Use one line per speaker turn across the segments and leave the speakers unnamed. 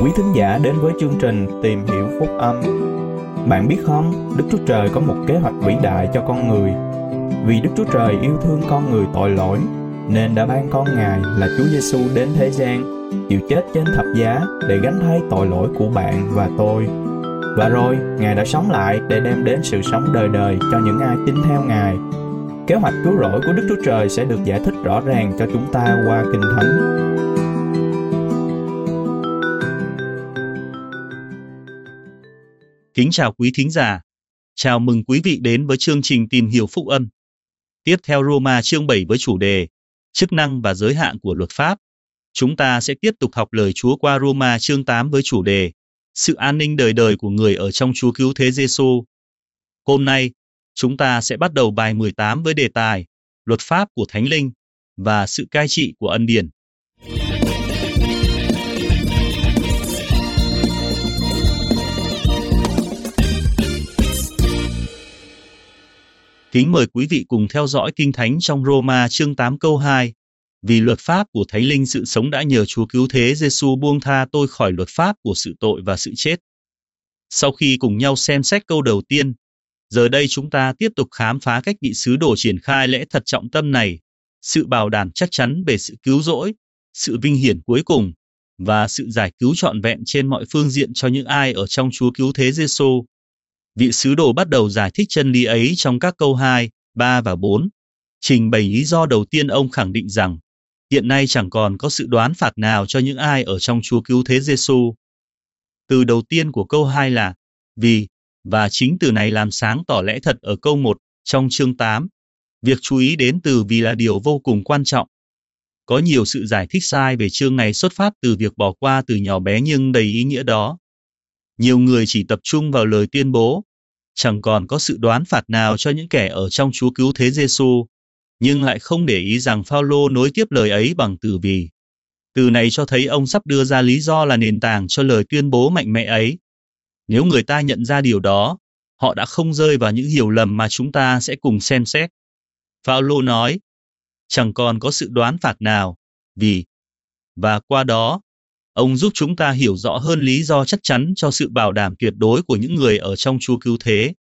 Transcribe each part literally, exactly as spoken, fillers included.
quý thính giả đến với chương trình Tìm Hiểu Phúc Âm. Bạn biết không, Đức Chúa Trời có một kế hoạch vĩ đại cho con người. Vì Đức Chúa Trời yêu thương con người tội lỗi, nên đã ban con Ngài là Chúa Giêsu đến thế gian, chịu chết trên thập giá để gánh thay tội lỗi của bạn và tôi. Và rồi, Ngài đã sống lại để đem đến sự sống đời đời cho những ai tin theo Ngài. Kế hoạch cứu rỗi của Đức Chúa Trời sẽ được giải thích rõ ràng cho chúng ta qua Kinh Thánh.
Kính chào quý thính giả. Chào mừng quý vị đến với chương trình Tìm Hiểu Phúc Âm. Tiếp theo Roma chương bảy với chủ đề Chức năng và giới hạn của luật pháp. Chúng ta sẽ tiếp tục học lời Chúa qua Roma chương tám với chủ đề Sự an ninh đời đời của người ở trong Chúa Cứu Thế Giêsu. Hôm nay, chúng ta sẽ bắt đầu bài mười tám với đề tài Luật pháp của Thánh Linh và sự cai trị của ân điển. Kính mời quý vị cùng theo dõi Kinh Thánh trong Roma chương tám câu hai. Vì luật pháp của Thánh Linh sự sống đã nhờ Chúa Cứu Thế Giêsu buông tha tôi khỏi luật pháp của sự tội và sự chết. Sau khi cùng nhau xem xét câu đầu tiên, giờ đây chúng ta tiếp tục khám phá cách vị sứ đồ triển khai lẽ thật trọng tâm này, sự bảo đảm chắc chắn về sự cứu rỗi, sự vinh hiển cuối cùng và sự giải cứu trọn vẹn trên mọi phương diện cho những ai ở trong Chúa Cứu Thế Giêsu. Vị sứ đồ bắt đầu giải thích chân lý ấy trong các câu hai, ba và bốn. Trình bày lý do đầu tiên, ông khẳng định rằng hiện nay chẳng còn có sự đoán phạt nào cho những ai ở trong Chúa Cứu Thế Giêsu. Từ đầu tiên của câu hai là vì, và chính từ này làm sáng tỏ lẽ thật ở câu một trong chương tám. Việc chú ý đến từ vì là điều vô cùng quan trọng. Có nhiều sự giải thích sai về chương này xuất phát từ việc bỏ qua từ nhỏ bé nhưng đầy ý nghĩa đó. Nhiều người chỉ tập trung vào lời tuyên bố chẳng còn có sự đoán phạt nào cho những kẻ ở trong Chúa Cứu Thế Giêsu, nhưng lại không để ý rằng Phao-lô nối tiếp lời ấy bằng từ vì. Từ này cho thấy ông sắp đưa ra lý do là nền tảng cho lời tuyên bố mạnh mẽ ấy. Nếu người ta nhận ra điều đó, họ đã không rơi vào những hiểu lầm mà chúng ta sẽ cùng xem xét. Phao-lô nói, chẳng còn có sự đoán phạt nào, vì, và qua đó, ông giúp chúng ta hiểu rõ hơn lý do chắc chắn cho sự bảo đảm tuyệt đối của những người ở trong Chúa Cứu Thế.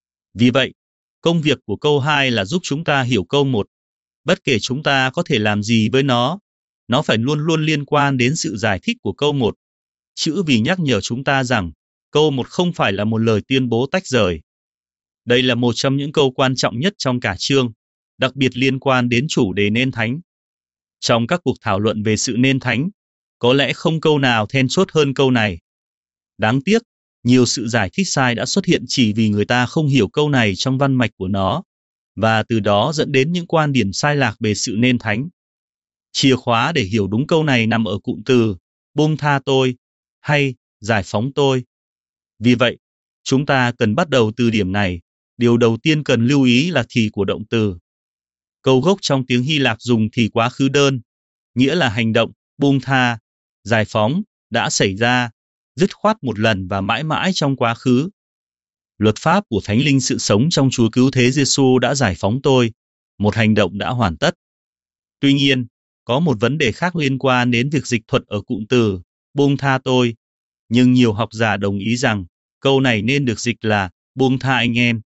Vì vậy, công việc của câu hai là giúp chúng ta hiểu câu một. Bất kể chúng ta có thể làm gì với nó, nó phải luôn luôn liên quan đến sự giải thích của câu một. Chữ vì nhắc nhở chúng ta rằng, câu một không phải là một lời tuyên bố tách rời. Đây là một trong những câu quan trọng nhất trong cả chương, đặc biệt liên quan đến chủ đề nên thánh. Trong các cuộc thảo luận về sự nên thánh, có lẽ không câu nào then chốt hơn câu này. Đáng tiếc, nhiều sự giải thích sai đã xuất hiện chỉ vì người ta không hiểu câu này trong văn mạch của nó, và từ đó dẫn đến những quan điểm sai lạc về sự nên thánh. Chìa khóa để hiểu đúng câu này nằm ở cụm từ buông tha tôi hay giải phóng tôi. Vì vậy, chúng ta cần bắt đầu từ điểm này. Điều đầu tiên cần lưu ý là thì của động từ. Câu gốc trong tiếng Hy Lạp dùng thì quá khứ đơn, nghĩa là hành động, buông tha, giải phóng, đã xảy ra, dứt khoát một lần và mãi mãi trong quá khứ. Luật pháp của Thánh Linh sự sống trong Chúa Cứu Thế Giêsu đã giải phóng tôi, một hành động đã hoàn tất. Tuy nhiên, có một vấn đề khác liên quan đến việc dịch thuật ở cụm từ buông tha tôi, nhưng nhiều học giả đồng ý rằng câu này nên được dịch là buông tha anh em.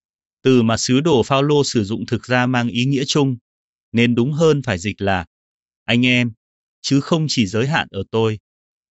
Từ mà sứ đồ Phao-lô sử dụng thực ra mang ý nghĩa chung, nên đúng hơn phải dịch là anh em, chứ không chỉ giới hạn ở tôi.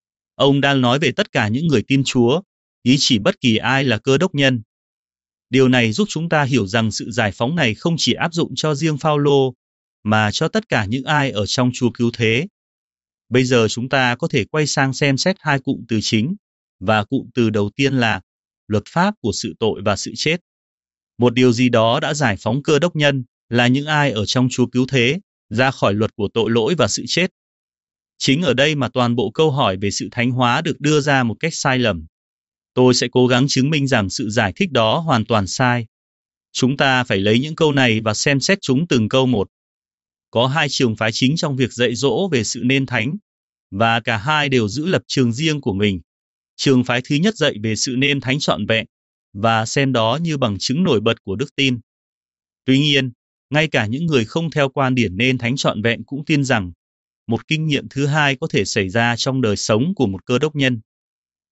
Ông đang nói về tất cả những người tin Chúa, ý chỉ bất kỳ ai là cơ đốc nhân. Điều này giúp chúng ta hiểu rằng sự giải phóng này không chỉ áp dụng cho riêng Phao-lô, mà cho tất cả những ai ở trong Chúa Cứu Thế. Bây giờ chúng ta có thể quay sang xem xét hai cụm từ chính, và cụm từ đầu tiên là luật pháp của sự tội và sự chết. Một điều gì đó đã giải phóng cơ đốc nhân, là những ai ở trong Chúa Cứu Thế, ra khỏi luật của tội lỗi và sự chết. Chính ở đây mà toàn bộ câu hỏi về sự thánh hóa được đưa ra một cách sai lầm. Tôi sẽ cố gắng chứng minh rằng sự giải thích đó hoàn toàn sai. Chúng ta phải lấy những câu này và xem xét chúng từng câu một. Có hai trường phái chính trong việc dạy dỗ về sự nên thánh, và cả hai đều giữ lập trường riêng của mình. Trường phái thứ nhất dạy về sự nên thánh trọn vẹn, và xem đó như bằng chứng nổi bật của đức tin. Tuy nhiên, ngay cả những người không theo quan điểm nên thánh trọn vẹn cũng tin rằng một kinh nghiệm thứ hai có thể xảy ra trong đời sống của một cơ đốc nhân,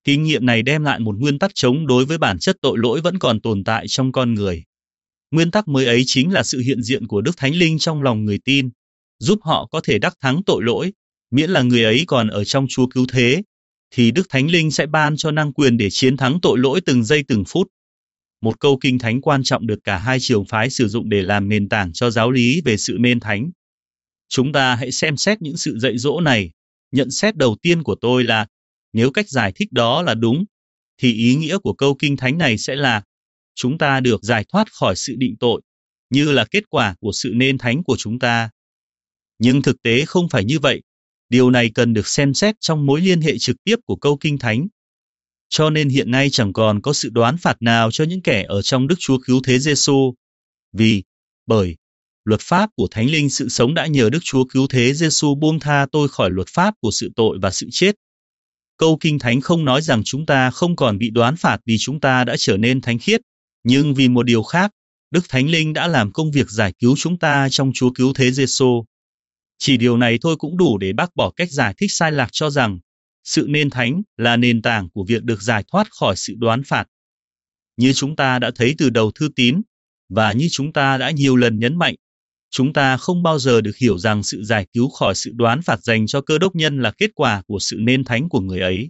Kinh nghiệm này đem lại một nguyên tắc chống đối với bản chất tội lỗi vẫn còn tồn tại trong con người. Nguyên tắc mới ấy chính là sự hiện diện của Đức Thánh Linh trong lòng người tin, giúp họ có thể đắc thắng tội lỗi. Miễn là người ấy còn ở trong Chúa cứu thế, thì Đức Thánh Linh sẽ ban cho năng quyền để chiến thắng tội lỗi từng giây từng phút. Một câu kinh thánh quan trọng được cả hai trường phái sử dụng để làm nền tảng cho giáo lý về sự nên thánh. Chúng ta hãy xem xét những sự dạy dỗ này. Nhận xét đầu tiên của tôi là, nếu cách giải thích đó là đúng, thì ý nghĩa của câu kinh thánh này sẽ là chúng ta được giải thoát khỏi sự định tội, như là kết quả của sự nên thánh của chúng ta. Nhưng thực tế không phải như vậy. Điều này cần được xem xét trong mối liên hệ trực tiếp của câu kinh thánh. Cho nên hiện nay chẳng còn có sự đoán phạt nào cho những kẻ ở trong Đức Chúa cứu thế Giêsu, vì, bởi, luật pháp của Thánh Linh sự sống đã nhờ Đức Chúa cứu thế Giêsu buông tha tôi khỏi luật pháp của sự tội và sự chết. Câu kinh thánh không nói rằng chúng ta không còn bị đoán phạt vì chúng ta đã trở nên thánh khiết, nhưng vì một điều khác, Đức Thánh Linh đã làm công việc giải cứu chúng ta trong Chúa cứu thế Giêsu. Chỉ điều này thôi cũng đủ để bác bỏ cách giải thích sai lạc cho rằng sự nên thánh là nền tảng của việc được giải thoát khỏi sự đoán phạt. Như chúng ta đã thấy từ đầu thư tín, và như chúng ta đã nhiều lần nhấn mạnh, chúng ta không bao giờ được hiểu rằng sự giải cứu khỏi sự đoán phạt dành cho Cơ Đốc nhân là kết quả của sự nên thánh của người ấy.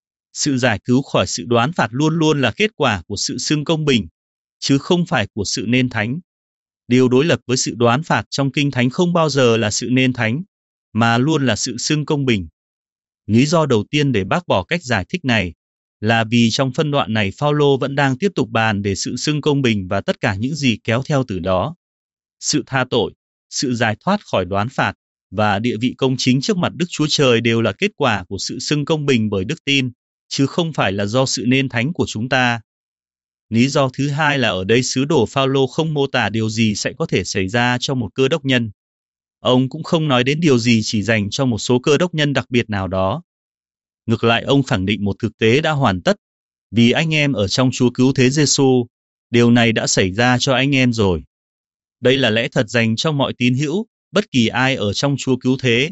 Sự giải cứu khỏi sự đoán phạt luôn luôn là kết quả của sự xưng công bình, chứ không phải của sự nên thánh. Điều đối lập với sự đoán phạt trong Kinh Thánh không bao giờ là sự nên thánh, mà luôn là sự xưng công bình. Lý do đầu tiên để bác bỏ cách giải thích này là vì trong phân đoạn này Phao-lô vẫn đang tiếp tục bàn về sự xưng công bình và tất cả những gì kéo theo từ đó. Sự tha tội, sự giải thoát khỏi đoán phạt và địa vị công chính trước mặt Đức Chúa Trời đều là kết quả của sự xưng công bình bởi đức tin, chứ không phải là do sự nên thánh của chúng ta. Lý do thứ hai là ở đây sứ đồ Phao-lô không mô tả điều gì sẽ có thể xảy ra cho một cơ đốc nhân. Ông cũng không nói đến điều gì chỉ dành cho một số cơ đốc nhân đặc biệt nào đó. Ngược lại, ông khẳng định một thực tế đã hoàn tất, vì anh em ở trong Chúa cứu thế Giêsu, điều này đã xảy ra cho anh em rồi. Đây là lẽ thật dành cho mọi tín hữu, bất kỳ ai ở trong Chúa cứu thế.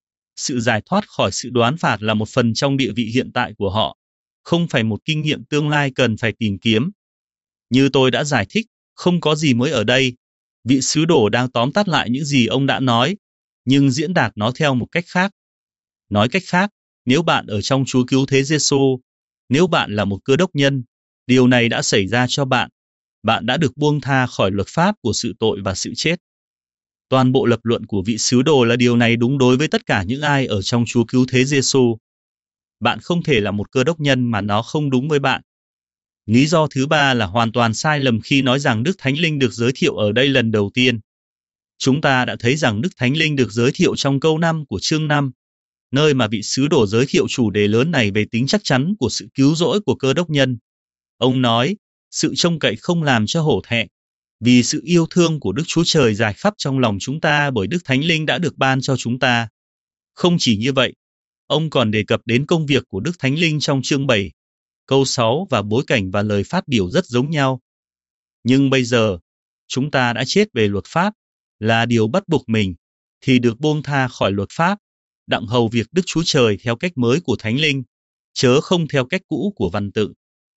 Sự giải thoát khỏi sự đoán phạt là một phần trong địa vị hiện tại của họ, không phải một kinh nghiệm tương lai cần phải tìm kiếm. Như tôi đã giải thích, không có gì mới ở đây. Vị sứ đồ đang tóm tắt lại những gì ông đã nói, nhưng diễn đạt nó theo một cách khác. Nói cách khác, nếu bạn ở trong Chúa cứu thế Giêsu, nếu bạn là một cơ đốc nhân, điều này đã xảy ra cho bạn. Bạn đã được buông tha khỏi luật pháp của sự tội và sự chết. Toàn bộ lập luận của vị sứ đồ là điều này đúng đối với tất cả những ai ở trong Chúa cứu thế Giêsu. Bạn không thể là một cơ đốc nhân mà nó không đúng với bạn. Lý do thứ ba là hoàn toàn sai lầm khi nói rằng Đức Thánh Linh được giới thiệu ở đây lần đầu tiên. Chúng ta đã thấy rằng Đức Thánh Linh được giới thiệu trong câu năm của chương năm, nơi mà vị sứ đồ giới thiệu chủ đề lớn này về tính chắc chắn của sự cứu rỗi của cơ đốc nhân. Ông nói, sự trông cậy không làm cho hổ thẹn, vì sự yêu thương của Đức Chúa Trời rải khắp trong lòng chúng ta bởi Đức Thánh Linh đã được ban cho chúng ta. Không chỉ như vậy, ông còn đề cập đến công việc của Đức Thánh Linh trong chương bảy, câu sáu và bối cảnh và lời phát biểu rất giống nhau. Nhưng bây giờ, chúng ta đã chết về luật pháp, là điều bắt buộc mình, thì được buông tha khỏi luật pháp, đặng hầu việc Đức Chúa Trời theo cách mới của Thánh Linh, chớ không theo cách cũ của văn tự.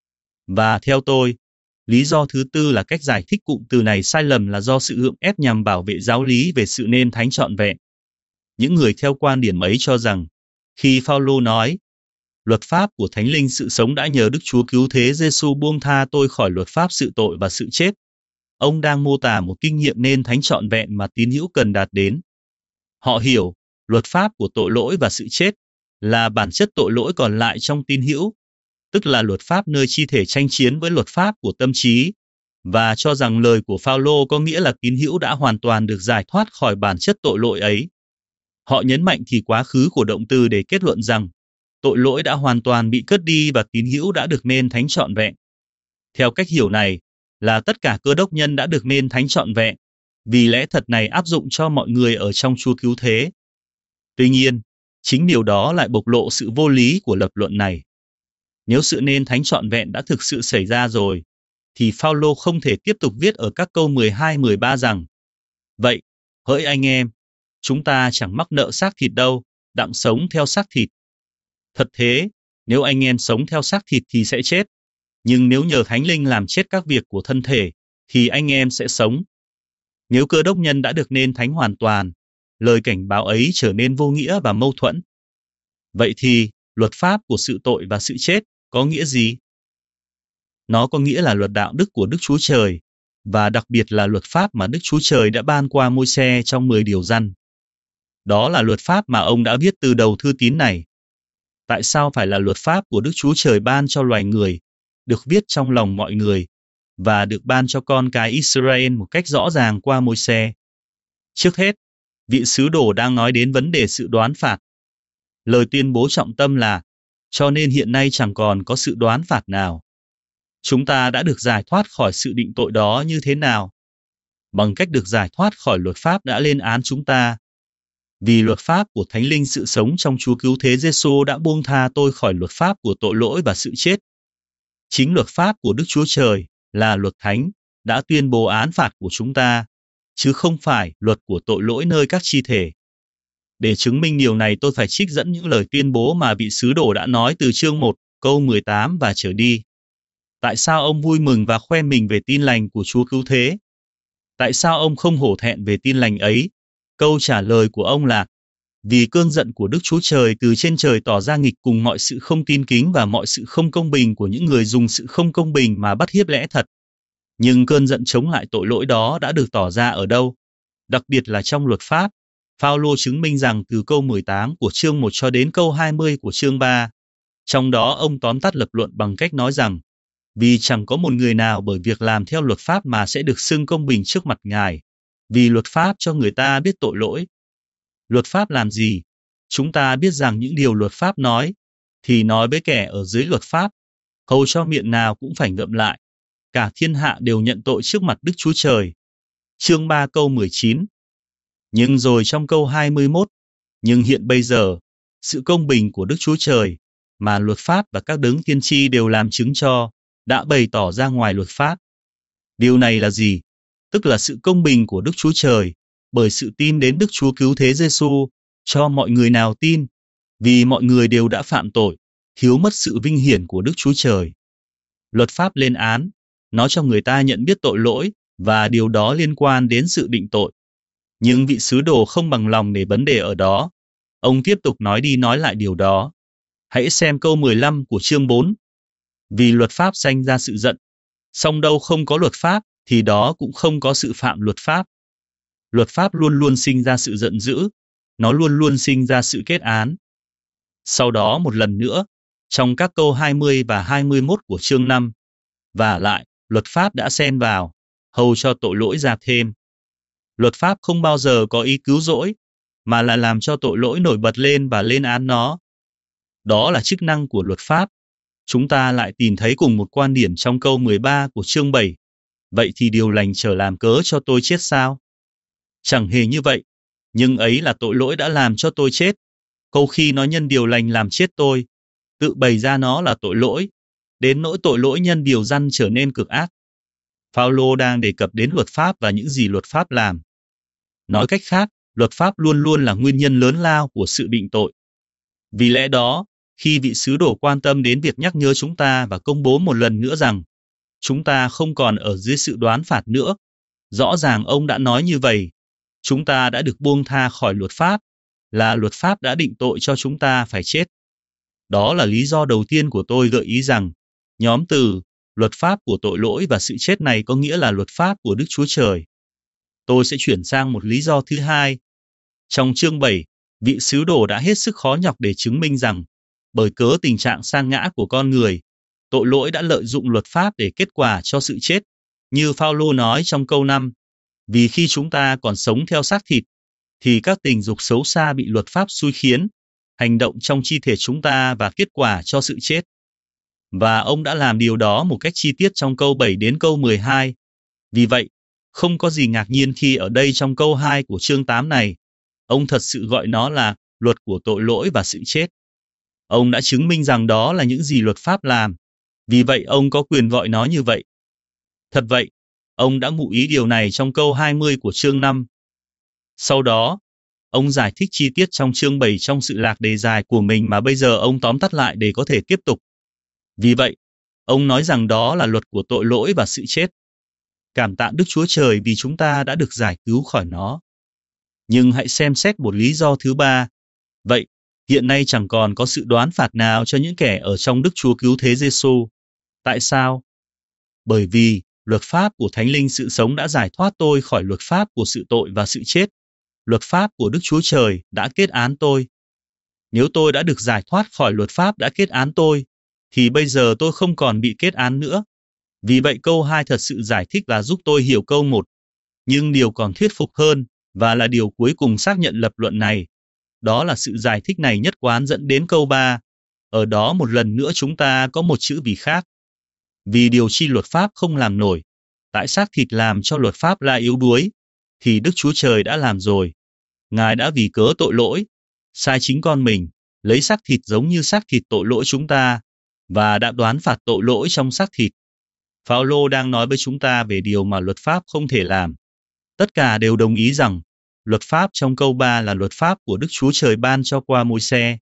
Và theo tôi, lý do thứ tư là cách giải thích cụm từ này sai lầm là do sự gượng ép nhằm bảo vệ giáo lý về sự nên thánh trọn vẹn. Những người theo quan điểm ấy cho rằng, khi Phao-lô nói, luật pháp của Thánh Linh sự sống đã nhờ Đức Chúa cứu thế Giêsu buông tha tôi khỏi luật pháp sự tội và sự chết, ông đang mô tả một kinh nghiệm nên thánh trọn vẹn mà tín hữu cần đạt đến. Họ hiểu, luật pháp của tội lỗi và sự chết là bản chất tội lỗi còn lại trong tín hữu, tức là luật pháp nơi chi thể tranh chiến với luật pháp của tâm trí, và cho rằng lời của Phao-lô có nghĩa là tín hữu đã hoàn toàn được giải thoát khỏi bản chất tội lỗi ấy. Họ nhấn mạnh thì quá khứ của động từ để kết luận rằng tội lỗi đã hoàn toàn bị cất đi và tín hữu đã được nên thánh trọn vẹn. Theo cách hiểu này, là tất cả cơ đốc nhân đã được nên thánh trọn vẹn, vì lẽ thật này áp dụng cho mọi người ở trong Chúa cứu thế. Tuy nhiên, chính điều đó lại bộc lộ sự vô lý của lập luận này. Nếu sự nên thánh trọn vẹn đã thực sự xảy ra rồi, thì Phao-lô không thể tiếp tục viết ở các câu mười hai mười ba rằng, vậy, hỡi anh em, chúng ta chẳng mắc nợ xác thịt đâu, đặng sống theo xác thịt. Thật thế, nếu anh em sống theo xác thịt thì sẽ chết, nhưng nếu nhờ Thánh Linh làm chết các việc của thân thể, thì anh em sẽ sống. Nếu Cơ Đốc nhân đã được nên thánh hoàn toàn, lời cảnh báo ấy trở nên vô nghĩa và mâu thuẫn. Vậy thì, luật pháp của sự tội và sự chết có nghĩa gì? Nó có nghĩa là luật đạo đức của Đức Chúa Trời, và đặc biệt là luật pháp mà Đức Chúa Trời đã ban qua Môi-se trong mười điều răn. Đó là luật pháp mà ông đã viết từ đầu thư tín này. Tại sao phải là luật pháp của Đức Chúa Trời ban cho loài người, được viết trong lòng mọi người, và được ban cho con cái Israel một cách rõ ràng qua Môi-se? Trước hết, vị sứ đồ đang nói đến vấn đề sự đoán phạt. Lời tuyên bố trọng tâm là, cho nên hiện nay chẳng còn có sự đoán phạt nào. Chúng ta đã được giải thoát khỏi sự định tội đó như thế nào? Bằng cách được giải thoát khỏi luật pháp đã lên án chúng ta. Vì luật pháp của Thánh Linh sự sống trong Chúa Cứu Thế Giêsu đã buông tha tôi khỏi luật pháp của tội lỗi và sự chết. Chính luật pháp của Đức Chúa Trời là luật thánh đã tuyên bố án phạt của chúng ta, chứ không phải luật của tội lỗi nơi các chi thể. Để chứng minh điều này, tôi phải trích dẫn những lời tuyên bố mà vị sứ đồ đã nói từ chương một, câu mười tám và trở đi. Tại sao ông vui mừng và khoe mình về tin lành của Chúa Cứu Thế? Tại sao ông không hổ thẹn về tin lành ấy? Câu trả lời của ông là, vì cơn giận của Đức Chúa Trời từ trên trời tỏ ra nghịch cùng mọi sự không tin kính và mọi sự không công bình của những người dùng sự không công bình mà bắt hiếp lẽ thật. Nhưng cơn giận chống lại tội lỗi đó đã được tỏ ra ở đâu? Đặc biệt là trong luật pháp. Phao-lô chứng minh rằng từ câu mười tám của chương một cho đến câu hai mươi của chương ba. Trong đó ông tóm tắt lập luận bằng cách nói rằng, vì chẳng có một người nào bởi việc làm theo luật pháp mà sẽ được xưng công bình trước mặt Ngài, vì luật pháp cho người ta biết tội lỗi. Luật pháp làm gì? Chúng ta biết rằng những điều luật pháp nói, thì nói với kẻ ở dưới luật pháp, hầu cho miệng nào cũng phải ngậm lại. Cả thiên hạ đều nhận tội trước mặt Đức Chúa Trời. Chương ba câu mười chín. Nhưng rồi trong câu hai mươi mốt, nhưng hiện bây giờ, sự công bình của Đức Chúa Trời, mà luật pháp và các đấng tiên tri đều làm chứng cho, đã bày tỏ ra ngoài luật pháp. Điều này là gì? Tức là sự công bình của Đức Chúa Trời, bởi sự tin đến Đức Chúa Cứu Thế Giêsu cho mọi người nào tin, vì mọi người đều đã phạm tội, thiếu mất sự vinh hiển của Đức Chúa Trời. Luật pháp lên án, nó cho người ta nhận biết tội lỗi, và điều đó liên quan đến sự định tội. Nhưng vị sứ đồ không bằng lòng để vấn đề ở đó. Ông tiếp tục nói đi nói lại điều đó. Hãy xem câu mười lăm của chương bốn. Vì luật pháp sanh ra sự giận, song đâu không có luật pháp, thì đó cũng không có sự phạm luật pháp. Luật pháp luôn luôn sinh ra sự giận dữ, nó luôn luôn sinh ra sự kết án. Sau đó một lần nữa, trong các câu hai mươi và hai mươi mốt của chương năm, và lại, luật pháp đã xen vào, hầu cho tội lỗi ra thêm. Luật pháp không bao giờ có ý cứu rỗi, mà là làm cho tội lỗi nổi bật lên và lên án nó. Đó là chức năng của luật pháp. Chúng ta lại tìm thấy cùng một quan điểm trong câu mười ba của chương bảy. Vậy thì điều lành trở làm cớ cho tôi chết sao? Chẳng hề như vậy, nhưng ấy là tội lỗi đã làm cho tôi chết. Câu khi nó nhân điều lành làm chết tôi, tự bày ra nó là tội lỗi, đến nỗi tội lỗi nhân điều răn trở nên cực ác. Phao-lô đang đề cập đến luật pháp và những gì luật pháp làm. Nói cách khác, luật pháp luôn luôn là nguyên nhân lớn lao của sự định tội. Vì lẽ đó, khi vị sứ đồ quan tâm đến việc nhắc nhớ chúng ta và công bố một lần nữa rằng chúng ta không còn ở dưới sự đoán phạt nữa, rõ ràng ông đã nói như vậy. Chúng ta đã được buông tha khỏi luật pháp, là luật pháp đã định tội cho chúng ta phải chết. Đó là lý do đầu tiên của tôi gợi ý rằng nhóm từ luật pháp của tội lỗi và sự chết này có nghĩa là luật pháp của Đức Chúa Trời. Tôi sẽ chuyển sang một lý do thứ hai. Trong chương bảy, vị sứ đồ đã hết sức khó nhọc để chứng minh rằng bởi cớ tình trạng sa ngã của con người, tội lỗi đã lợi dụng luật pháp để kết quả cho sự chết. Như Phao-lô nói trong câu năm, vì khi chúng ta còn sống theo xác thịt, thì các tình dục xấu xa bị luật pháp xui khiến, hành động trong chi thể chúng ta và kết quả cho sự chết. Và ông đã làm điều đó một cách chi tiết trong câu bảy đến câu mười hai. Vì vậy, không có gì ngạc nhiên khi ở đây trong câu hai của chương tám này, ông thật sự gọi nó là luật của tội lỗi và sự chết. Ông đã chứng minh rằng đó là những gì luật pháp làm, vì vậy ông có quyền gọi nó như vậy. Thật vậy, ông đã ngụ ý điều này trong câu hai mươi của chương năm. Sau đó, Ông giải thích chi tiết trong chương bảy trong sự lạc đề dài của mình mà bây giờ ông tóm tắt lại để có thể tiếp tục. Vì vậy, ông nói rằng đó là luật của tội lỗi và sự chết. Cảm tạ Đức Chúa Trời vì chúng ta đã được giải cứu khỏi nó. Nhưng hãy xem xét một lý do thứ ba. Vậy, hiện nay chẳng còn có sự đoán phạt nào cho những kẻ ở trong Đức Chúa Cứu Thế Giêsu. Tại sao? Bởi vì luật pháp của Thánh Linh sự sống đã giải thoát tôi khỏi luật pháp của sự tội và sự chết. Luật pháp của Đức Chúa Trời đã kết án tôi. Nếu tôi đã được giải thoát khỏi luật pháp đã kết án tôi, thì bây giờ tôi không còn bị kết án nữa. Vì vậy câu hai thật sự giải thích và giúp tôi hiểu câu một. Nhưng điều còn thuyết phục hơn, và là điều cuối cùng xác nhận lập luận này, đó là sự giải thích này nhất quán dẫn đến câu ba. Ở đó một lần nữa chúng ta có một chữ vì khác. Vì điều chi luật pháp không làm nổi, tại xác thịt làm cho luật pháp là yếu đuối, thì Đức Chúa Trời đã làm rồi. Ngài đã vì cớ tội lỗi, sai chính con mình, lấy xác thịt giống như xác thịt tội lỗi chúng ta, và đã đoán phạt tội lỗi trong xác thịt. Phao-lô đang nói với chúng ta về điều mà luật pháp không thể làm. Tất cả đều đồng ý rằng, luật pháp trong câu ba là luật pháp của Đức Chúa Trời ban cho qua Môi-se.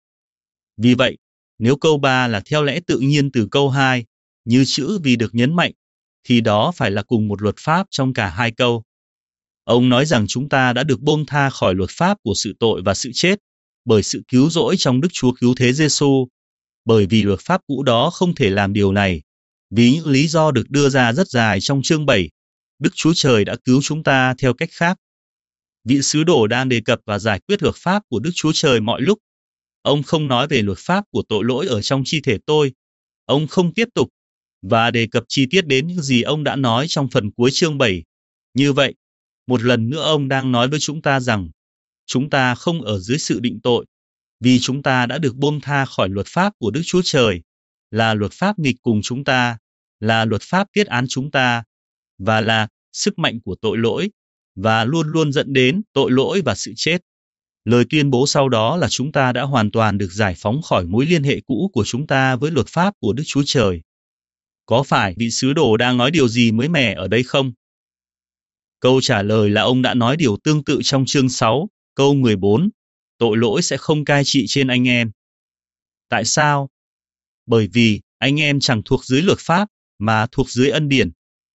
Vì vậy, nếu câu ba là theo lẽ tự nhiên từ câu hai, như chữ vì được nhấn mạnh, thì đó phải là cùng một luật pháp trong cả hai câu. Ông nói rằng chúng ta đã được buông tha khỏi luật pháp của sự tội và sự chết, bởi sự cứu rỗi trong Đức Chúa Cứu Thế Giêsu, bởi vì luật pháp cũ đó không thể làm điều này. Vì những lý do được đưa ra rất dài trong chương bảy, Đức Chúa Trời đã cứu chúng ta theo cách khác. Vị sứ đồ đang đề cập và giải quyết luật pháp của Đức Chúa Trời mọi lúc. Ông không nói về luật pháp của tội lỗi ở trong chi thể tôi. Ông không tiếp tục và đề cập chi tiết đến những gì ông đã nói trong phần cuối chương bảy. Như vậy, một lần nữa ông đang nói với chúng ta rằng, chúng ta không ở dưới sự định tội, vì chúng ta đã được buông tha khỏi luật pháp của Đức Chúa Trời, là luật pháp nghịch cùng chúng ta, là luật pháp kết án chúng ta, và là sức mạnh của tội lỗi, và luôn luôn dẫn đến tội lỗi và sự chết. Lời tuyên bố sau đó là chúng ta đã hoàn toàn được giải phóng khỏi mối liên hệ cũ của chúng ta với luật pháp của Đức Chúa Trời. Có phải vị sứ đồ đang nói điều gì mới mẻ ở đây không? Câu trả lời là ông đã nói điều tương tự trong chương sáu, câu mười bốn, tội lỗi sẽ không cai trị trên anh em. Tại sao? Bởi vì anh em chẳng thuộc dưới luật pháp, mà thuộc dưới ân điển.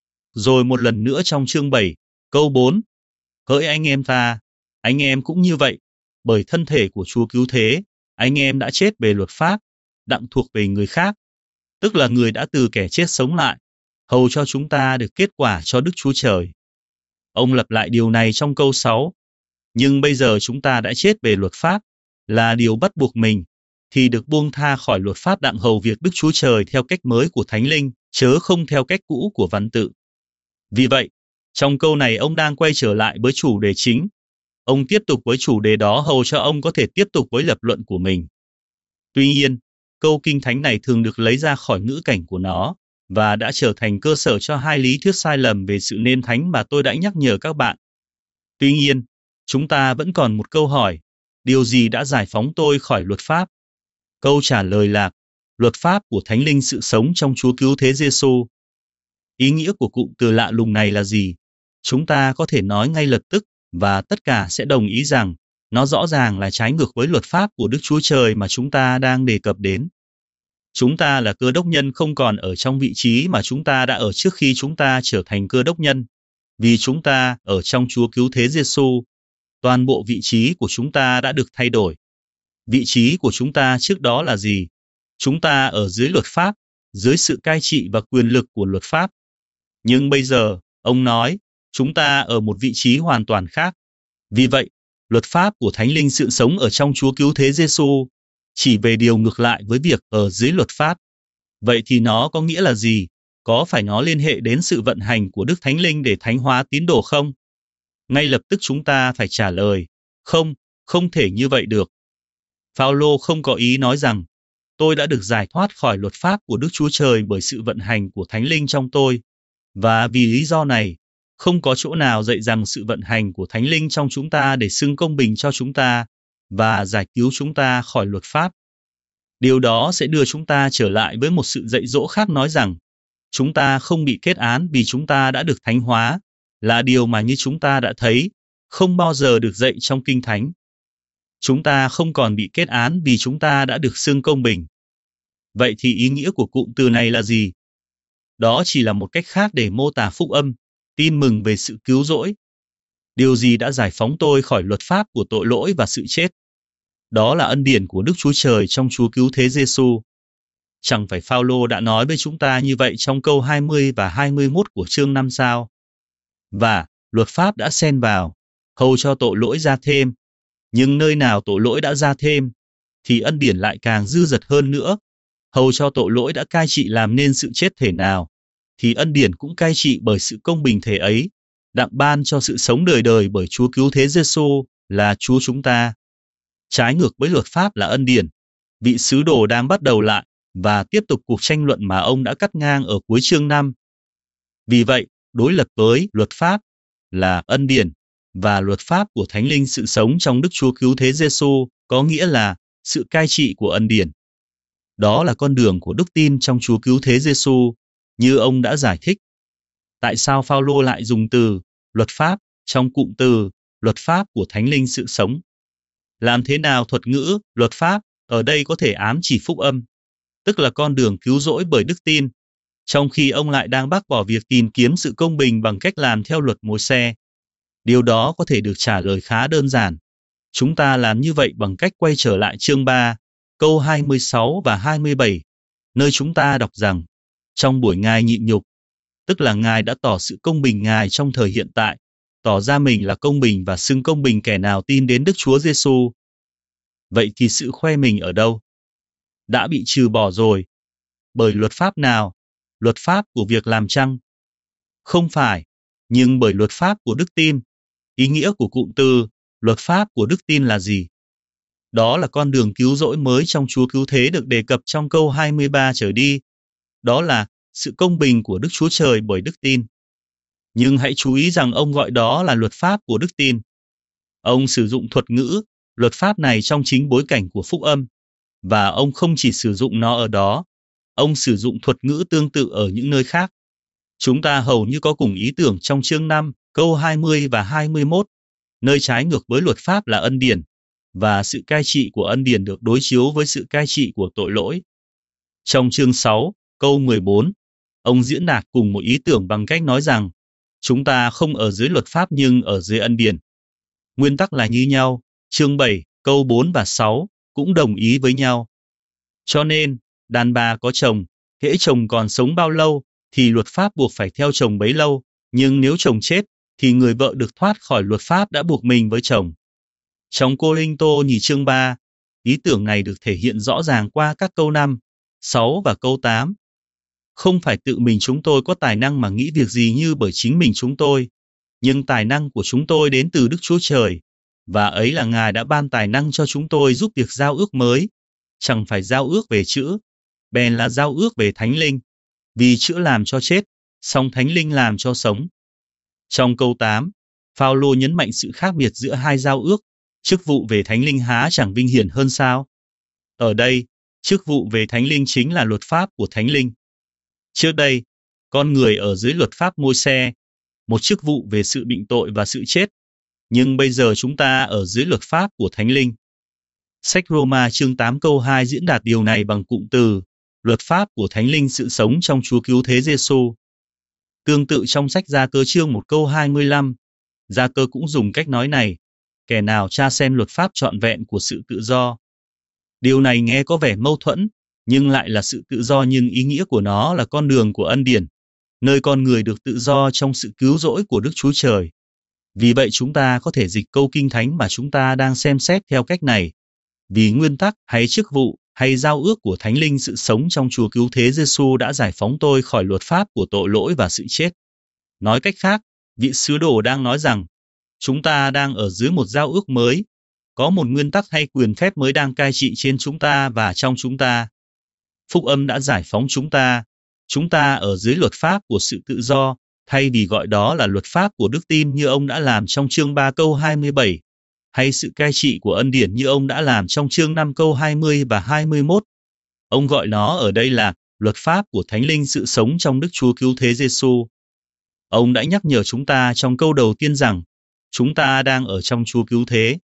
Rồi một lần nữa trong chương bảy, câu bốn, hỡi anh em ta, anh em cũng như vậy, bởi thân thể của Chúa Cứu Thế, anh em đã chết về luật pháp, đặng thuộc về người khác, tức là người đã từ kẻ chết sống lại, hầu cho chúng ta được kết quả cho Đức Chúa Trời. Ông lặp lại điều này trong câu sáu. Nhưng bây giờ chúng ta đã chết về luật pháp, là điều bắt buộc mình, thì được buông tha khỏi luật pháp đặng hầu việc Đức Chúa Trời theo cách mới của Thánh Linh, chớ không theo cách cũ của văn tự. Vì vậy, trong câu này ông đang quay trở lại với chủ đề chính. Ông tiếp tục với chủ đề đó hầu cho ông có thể tiếp tục với lập luận của mình. Tuy nhiên, câu kinh thánh này thường được lấy ra khỏi ngữ cảnh của nó, và đã trở thành cơ sở cho hai lý thuyết sai lầm về sự nên thánh mà tôi đã nhắc nhở các bạn. Tuy nhiên, chúng ta vẫn còn một câu hỏi, điều gì đã giải phóng tôi khỏi luật pháp? Câu trả lời là, luật pháp của Thánh Linh sự sống trong Chúa Cứu Thế Giêsu. Ý nghĩa của cụm từ lạ lùng này là gì? Chúng ta có thể nói ngay lập tức, và tất cả sẽ đồng ý rằng, nó rõ ràng là trái ngược với luật pháp của Đức Chúa Trời mà chúng ta đang đề cập đến. Chúng ta là cơ đốc nhân không còn ở trong vị trí mà chúng ta đã ở trước khi chúng ta trở thành cơ đốc nhân, vì chúng ta ở trong Chúa Cứu Thế Giêsu. Toàn bộ vị trí của chúng ta đã được thay đổi. Vị trí của chúng ta trước đó là gì? Chúng ta ở dưới luật pháp, dưới sự cai trị và quyền lực của luật pháp. Nhưng bây giờ, ông nói, chúng ta ở một vị trí hoàn toàn khác. Vì vậy, luật pháp của Thánh Linh sự sống ở trong Chúa Cứu Thế Giêsu chỉ về điều ngược lại với việc ở dưới luật pháp. Vậy thì nó có nghĩa là gì? Có phải nó liên hệ đến sự vận hành của Đức Thánh Linh để thánh hóa tín đồ không? Ngay lập tức chúng ta phải trả lời, không, không thể như vậy được. Phao-lô không có ý nói rằng, tôi đã được giải thoát khỏi luật pháp của Đức Chúa Trời bởi sự vận hành của Thánh Linh trong tôi. Và vì lý do này, không có chỗ nào dạy rằng sự vận hành của Thánh Linh trong chúng ta để xưng công bình cho chúng ta và giải cứu chúng ta khỏi luật pháp. Điều đó sẽ đưa chúng ta trở lại với một sự dạy dỗ khác nói rằng, chúng ta không bị kết án vì chúng ta đã được thánh hóa, là điều mà như chúng ta đã thấy, không bao giờ được dạy trong Kinh Thánh. Chúng ta không còn bị kết án vì chúng ta đã được xưng công bình. Vậy thì ý nghĩa của cụm từ này là gì? Đó chỉ là một cách khác để mô tả phúc âm, tin mừng về sự cứu rỗi. Điều gì đã giải phóng tôi khỏi luật pháp của tội lỗi và sự chết? Đó là ân điển của Đức Chúa Trời trong Chúa cứu thế Giêsu. Chẳng phải Phao-lô đã nói với chúng ta như vậy trong câu hai mươi và hai mươi mốt của chương năm sao? Và luật pháp đã xen vào, hầu cho tội lỗi ra thêm. Nhưng nơi nào tội lỗi đã ra thêm, thì ân điển lại càng dư dật hơn nữa. Hầu cho tội lỗi đã cai trị làm nên sự chết thể nào, thì ân điển cũng cai trị bởi sự công bình thể ấy, đặng ban cho sự sống đời đời bởi Chúa cứu thế Giêsu là Chúa chúng ta. Trái ngược với luật pháp là ân điển, vị sứ đồ đang bắt đầu lại và tiếp tục cuộc tranh luận mà ông đã cắt ngang ở cuối chương năm. Vì vậy, đối lập với luật pháp là ân điển và luật pháp của Thánh Linh sự sống trong Đức Chúa cứu thế Giêsu có nghĩa là sự cai trị của ân điển. Đó là con đường của đức tin trong Chúa cứu thế Giêsu, như ông đã giải thích. Tại sao Phao-lô lại dùng từ luật pháp trong cụm từ luật pháp của Thánh Linh sự sống? Làm thế nào thuật ngữ luật pháp ở đây có thể ám chỉ phúc âm, tức là con đường cứu rỗi bởi đức tin, trong khi ông lại đang bác bỏ việc tìm kiếm sự công bình bằng cách làm theo luật Môi-se? Điều đó có thể được trả lời khá đơn giản. Chúng ta làm như vậy bằng cách quay trở lại chương ba, câu hai mươi sáu và hai mươi bảy, nơi chúng ta đọc rằng, trong buổi Ngài nhịn nhục, tức là Ngài đã tỏ sự công bình Ngài trong thời hiện tại, tỏ ra mình là công bình và xưng công bình kẻ nào tin đến Đức Chúa Giêsu. Vậy thì sự khoe mình ở đâu? Đã bị trừ bỏ rồi. Bởi luật pháp nào? Luật pháp của việc làm chăng? Không phải, nhưng bởi luật pháp của đức tin. Ý nghĩa của cụm từ luật pháp của đức tin là gì? Đó là con đường cứu rỗi mới trong Chúa cứu thế được đề cập trong câu hai mươi ba trở đi. Đó là sự công bình của Đức Chúa Trời bởi đức tin. Nhưng hãy chú ý rằng ông gọi đó là luật pháp của đức tin. Ông sử dụng thuật ngữ luật pháp này trong chính bối cảnh của phúc âm, và ông không chỉ sử dụng nó ở đó, ông sử dụng thuật ngữ tương tự ở những nơi khác. Chúng ta hầu như có cùng ý tưởng trong chương năm, câu hai mươi và hai mươi mốt, nơi trái ngược với luật pháp là ân điển, và sự cai trị của ân điển được đối chiếu với sự cai trị của tội lỗi. Trong chương sáu, câu mười bốn, ông diễn đạt cùng một ý tưởng bằng cách nói rằng, chúng ta không ở dưới luật pháp nhưng ở dưới ân điển. Nguyên tắc là như nhau, chương bảy, câu bốn và sáu cũng đồng ý với nhau. Cho nên, đàn bà có chồng, hễ chồng còn sống bao lâu, thì luật pháp buộc phải theo chồng bấy lâu, nhưng nếu chồng chết, thì người vợ được thoát khỏi luật pháp đã buộc mình với chồng. Trong Cô-rinh-tô nhì chương ba, ý tưởng này được thể hiện rõ ràng qua các câu năm, sáu và câu tám. Không phải tự mình chúng tôi có tài năng mà nghĩ việc gì như bởi chính mình chúng tôi, nhưng tài năng của chúng tôi đến từ Đức Chúa Trời, và ấy là Ngài đã ban tài năng cho chúng tôi giúp việc giao ước mới, chẳng phải giao ước về chữ, bèn là giao ước về Thánh Linh, vì chữ làm cho chết, song Thánh Linh làm cho sống. Trong câu tám, Phao-lô nhấn mạnh sự khác biệt giữa hai giao ước, chức vụ về Thánh Linh há chẳng vinh hiển hơn sao? Ở đây, chức vụ về Thánh Linh chính là luật pháp của Thánh Linh. Trước đây, con người ở dưới luật pháp Môi-se, một chức vụ về sự định tội và sự chết, nhưng bây giờ chúng ta ở dưới luật pháp của Thánh Linh. Sách Roma chương tám câu hai diễn đạt điều này bằng cụm từ luật pháp của Thánh Linh sự sống trong Chúa cứu thế Giêsu. Tương tự trong sách Gia Cơ chương một câu hai mươi lăm, Gia Cơ cũng dùng cách nói này, kẻ nào tra xem luật pháp trọn vẹn của sự tự do. Điều này nghe có vẻ mâu thuẫn, nhưng lại là sự tự do nhưng ý nghĩa của nó là con đường của ân điển, nơi con người được tự do trong sự cứu rỗi của Đức Chúa Trời. Vì vậy chúng ta có thể dịch câu kinh thánh mà chúng ta đang xem xét theo cách này. Vì nguyên tắc hay chức vụ hay giao ước của Thánh Linh sự sống trong Chúa cứu thế Giêsu đã giải phóng tôi khỏi luật pháp của tội lỗi và sự chết. Nói cách khác, vị sứ đồ đang nói rằng, chúng ta đang ở dưới một giao ước mới, có một nguyên tắc hay quyền phép mới đang cai trị trên chúng ta và trong chúng ta. Phúc âm đã giải phóng chúng ta, chúng ta ở dưới luật pháp của sự tự do, thay vì gọi đó là luật pháp của đức tin như ông đã làm trong chương ba câu hai mươi bảy, hay sự cai trị của ân điển như ông đã làm trong chương năm câu hai mươi và hai mươi mốt. Ông gọi nó ở đây là luật pháp của Thánh Linh sự sống trong Đức Chúa cứu thế Giêsu. Ông đã nhắc nhở chúng ta trong câu đầu tiên rằng, chúng ta đang ở trong Chúa cứu thế.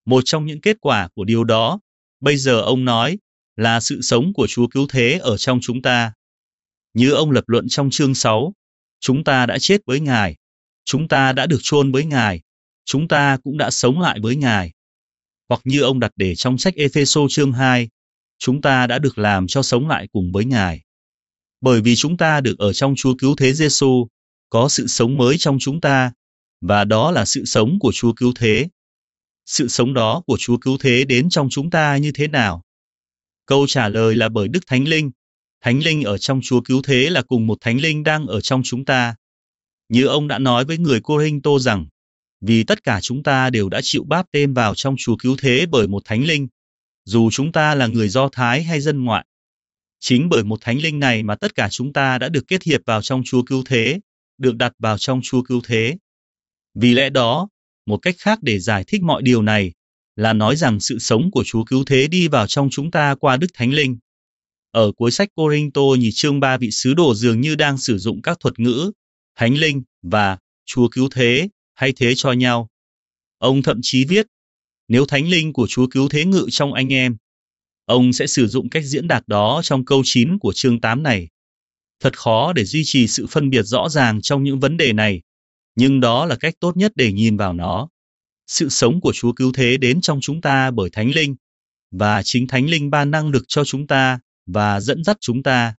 Một trong những kết quả của điều đó, bây giờ ông nói, là sự sống của Chúa Cứu Thế ở trong chúng ta. Như ông lập luận trong chương sáu, chúng ta đã chết với Ngài, chúng ta đã được chôn với Ngài, chúng ta cũng đã sống lại với Ngài. Hoặc như ông đặt để trong sách Ê-phê-sô chương hai, chúng ta đã được làm cho sống lại cùng với Ngài. Bởi vì chúng ta được ở trong Chúa Cứu Thế Giê-xu, có sự sống mới trong chúng ta, và đó là sự sống của Chúa Cứu Thế. Sự sống đó của Chúa Cứu Thế đến trong chúng ta như thế nào? Câu trả lời là bởi Đức Thánh Linh. Thánh Linh ở trong Chúa Cứu Thế là cùng một Thánh Linh đang ở trong chúng ta. Như ông đã nói với người Cô-rinh-tô rằng, vì tất cả chúng ta đều đã chịu báp têm vào trong Chúa Cứu Thế bởi một Thánh Linh, dù chúng ta là người Do Thái hay dân ngoại. Chính bởi một Thánh Linh này mà tất cả chúng ta đã được kết hiệp vào trong Chúa Cứu Thế, được đặt vào trong Chúa Cứu Thế. Vì lẽ đó, một cách khác để giải thích mọi điều này là nói rằng sự sống của Chúa Cứu Thế đi vào trong chúng ta qua Đức Thánh Linh. Ở cuối sách Cô-rinh-tô nhì chương ba, vị sứ đồ dường như đang sử dụng các thuật ngữ Thánh Linh và Chúa Cứu Thế thay thế cho nhau. Ông thậm chí viết, nếu Thánh Linh của Chúa Cứu Thế ngự trong anh em, ông sẽ sử dụng cách diễn đạt đó trong câu chín của chương tám này. Thật khó để duy trì sự phân biệt rõ ràng trong những vấn đề này, nhưng đó là cách tốt nhất để nhìn vào nó. Sự sống của Chúa Cứu Thế đến trong chúng ta bởi Thánh Linh, và chính Thánh Linh ban năng lực cho chúng ta và dẫn dắt chúng ta.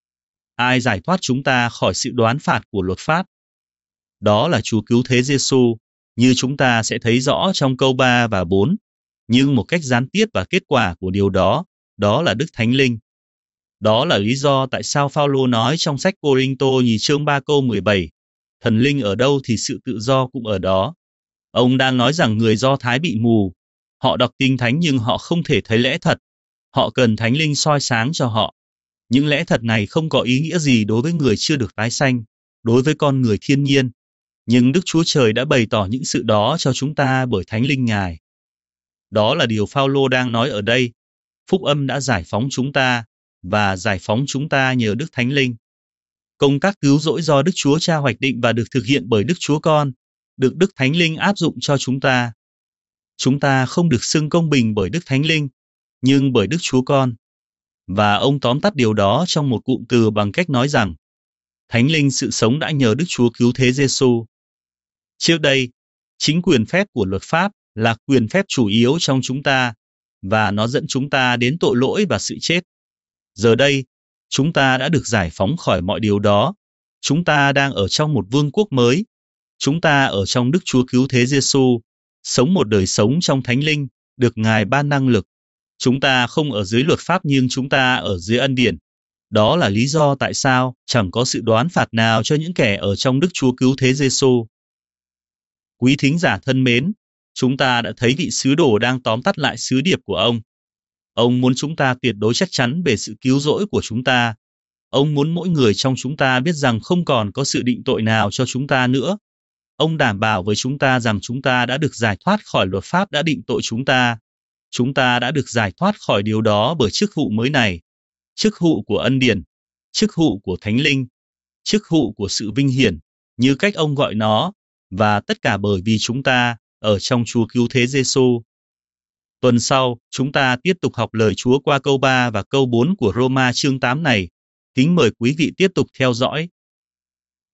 Ai giải thoát chúng ta khỏi sự đoán phạt của luật pháp? Đó là Chúa Cứu Thế Giê-xu, như chúng ta sẽ thấy rõ trong câu ba và bốn, nhưng một cách gián tiếp và kết quả của điều đó, đó là Đức Thánh Linh. Đó là lý do tại sao Phao-lô nói trong sách Cô-rinh-tô nhì chương ba câu mười bảy, thần linh ở đâu thì sự tự do cũng ở đó. Ông đang nói rằng người Do Thái bị mù, họ đọc Kinh Thánh nhưng họ không thể thấy lẽ thật, họ cần Thánh Linh soi sáng cho họ. Những lẽ thật này không có ý nghĩa gì đối với người chưa được tái sanh, đối với con người thiên nhiên, nhưng Đức Chúa Trời đã bày tỏ những sự đó cho chúng ta bởi Thánh Linh Ngài. Đó là điều Phao-lô đang nói ở đây. Phúc âm đã giải phóng chúng ta, và giải phóng chúng ta nhờ Đức Thánh Linh. Công tác cứu rỗi do Đức Chúa Cha hoạch định và được thực hiện bởi Đức Chúa Con, được Đức Thánh Linh áp dụng cho chúng ta. Chúng ta không được xưng công bình bởi Đức Thánh Linh, nhưng bởi Đức Chúa Con. Và ông tóm tắt điều đó trong một cụm từ bằng cách nói rằng, Thánh Linh sự sống đã nhờ Đức Chúa Cứu Thế Giê-xu. Trước đây, chính quyền phép của luật pháp là quyền phép chủ yếu trong chúng ta, và nó dẫn chúng ta đến tội lỗi và sự chết. Giờ đây, chúng ta đã được giải phóng khỏi mọi điều đó. Chúng ta đang ở trong một vương quốc mới. Chúng ta ở trong Đức Chúa Cứu Thế Giê-xu, sống một đời sống trong Thánh Linh, được Ngài ban năng lực. Chúng ta không ở dưới luật pháp nhưng chúng ta ở dưới ân điển. Đó là lý do tại sao chẳng có sự đoán phạt nào cho những kẻ ở trong Đức Chúa Cứu Thế Giê-xu. Quý thính giả thân mến, chúng ta đã thấy vị sứ đồ đang tóm tắt lại sứ điệp của ông. Ông muốn chúng ta tuyệt đối chắc chắn về sự cứu rỗi của chúng ta. Ông muốn mỗi người trong chúng ta biết rằng không còn có sự định tội nào cho chúng ta nữa. Ông đảm bảo với chúng ta rằng chúng ta đã được giải thoát khỏi luật pháp đã định tội chúng ta. Chúng ta đã được giải thoát khỏi điều đó bởi chức vụ mới này. Chức vụ của ân điển, chức vụ của Thánh Linh, chức vụ của sự vinh hiển, như cách ông gọi nó, và tất cả bởi vì chúng ta ở trong Chúa Cứu Thế Giê-xu. Tuần sau, chúng ta tiếp tục học lời Chúa qua câu ba và câu bốn của Roma chương tám này. Kính mời quý vị tiếp tục theo dõi.